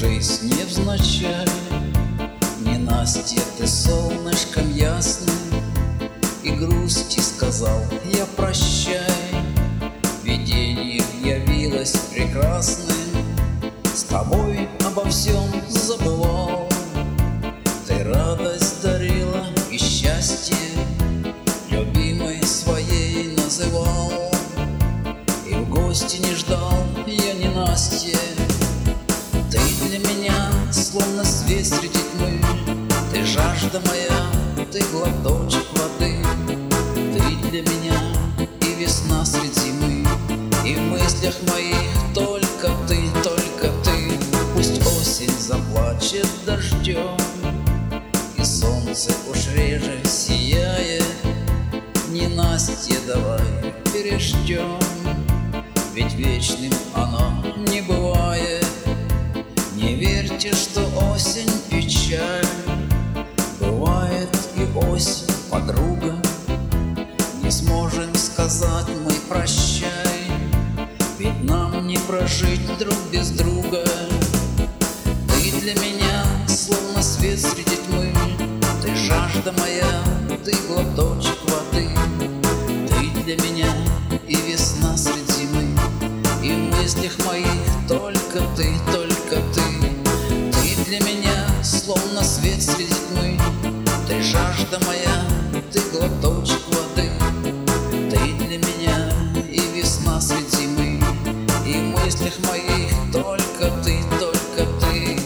жизнь невзначай. Ненастье, ты солнышком ясным и грусти сказал я прощай. Видение явилось прекрасным, с тобой обо всем забывал. Ты радость дарила и счастье любимой своей называл. И в гости не ждал я ненастья. Ты для меня словно свет среди тьмы, ты жажда моя, ты глоточек воды. Ты для меня и весна средь зимы, и в мыслях моих только ты, только ты. Пусть осень заплачет дождем, и солнце уж реже сияет. Ненастье, давай переждем, ведь вечным оно не бывает. Не верьте, что осень печаль, бывает и осень подруга. Не сможем сказать мы прощай, ведь нам не прожить друг без друга. Ты для меня словно свет среди тьмы, ты жажда моя, ты глоточек воды. Ты для меня и весна средь зимы, и в мыслях моих только ты, только ты. Ты для меня словно свет среди тьмы, ты жажда моя, ты глоточек воды. Ты для меня и весна средь зимы, и в мыслях моих только ты, только ты.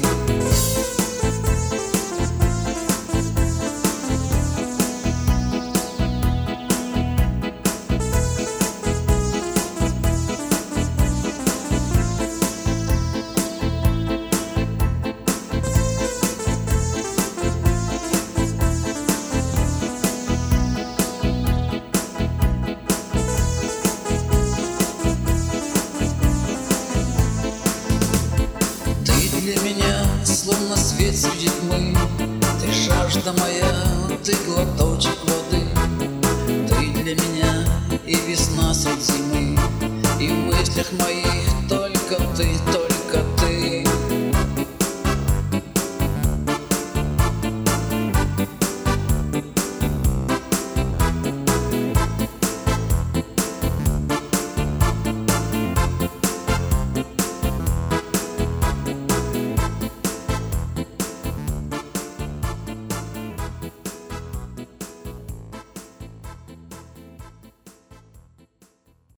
Для меня словно свет среди тьмы, ты жажда моя, ты глоточек воды. Ты для меня и весна средь зимы, и в мыслях моих